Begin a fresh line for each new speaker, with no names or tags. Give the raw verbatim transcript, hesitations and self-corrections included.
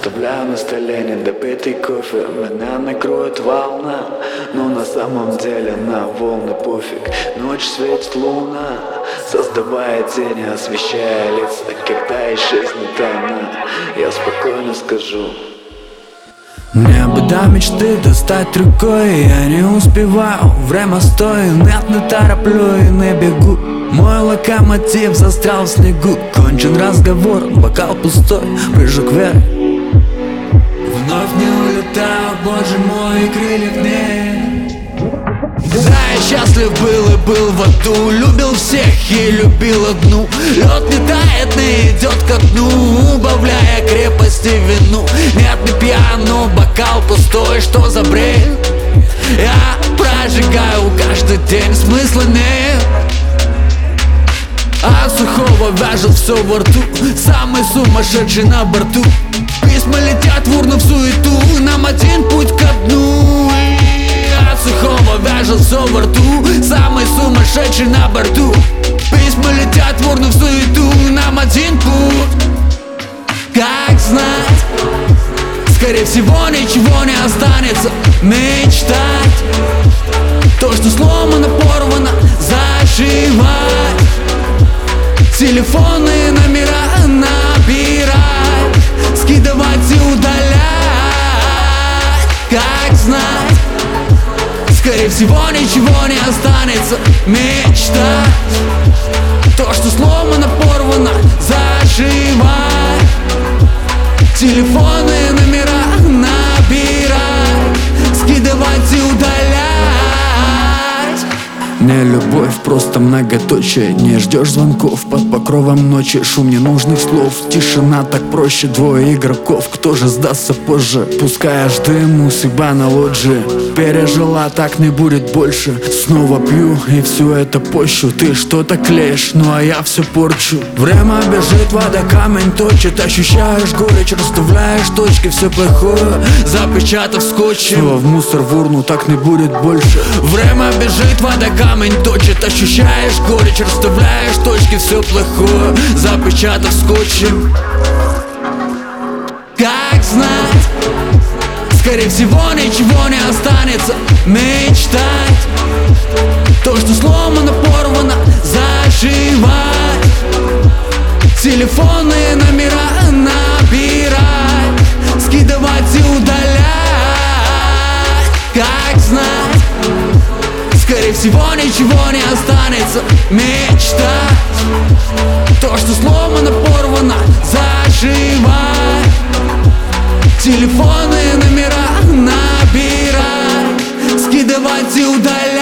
Оставляю на столе недопитый кофе. Меня накроет волна, но на самом деле на волны пофиг. Ночь светит луна, создавая тени, освещая лица. Когда исчезнет она, я спокойно скажу:
мне бы до мечты достать рукой, я не успеваю, время стоит, нет, не тороплю и не бегу. Мой локомотив застрял в снегу, кончен разговор, бокал пустой, прыжок вверх. Вновь не улетаю, боже мой, и крыльев нет. Да, я счастлив был и был в аду, любил всех и любил одну. Лед не тает, не идет ко дну, убавляя крепости вину. Нет, не пьян, но бокал пустой, что за бред? Я прожигаю каждый день, смысла нет. От сухого вяжет все во рту, самый сумасшедший на борту. Письма летят в урну в суету, нам один путь ко дну. От сухого вяжет все во рту, самый сумасшедший на борту. Письма летят в урну в суету, нам один путь. Как знать, скорее всего ничего не останется. Мечтать, то, что сломано, порвано, зашивать. Телефонные номера набирать, скидывать и удалять. Как знать, скорее всего ничего не останется. Мечтать, то, что сломано, порвано, зашивать. Телефонные номера набирать, скидывать и удалять. Не любовь, просто многоточие. Не ждешь звонков под покровом ночи, шум ненужных слов, тишина так проще. Двое игроков, кто же сдастся позже? Пускай аж дыму, судьба на лоджии. Пережила, так не будет больше. Снова пью и все это пощу. Ты что-то клеишь, ну а я все порчу. Время бежит, вода камень точит. Ощущаешь горечь, расставляешь точки. Все плохое, запечатав скотчем. Все в мусор, в урну, так не будет больше. Время бежит, вода камень точит. Ощущаешь горечь, расставляешь точки. Все плохое, запечатав скотчем. Как знать, скорее всего ничего не останется. Мечтать, то, что сломано, порвано, зашивать. Телефонные номера набирать, скидывать и удалять. Как знать, скорее всего ничего не останется. Мечтать, то, что сломано, порвано, зашивать. Телефонные номера набирать, скидывать и удалять.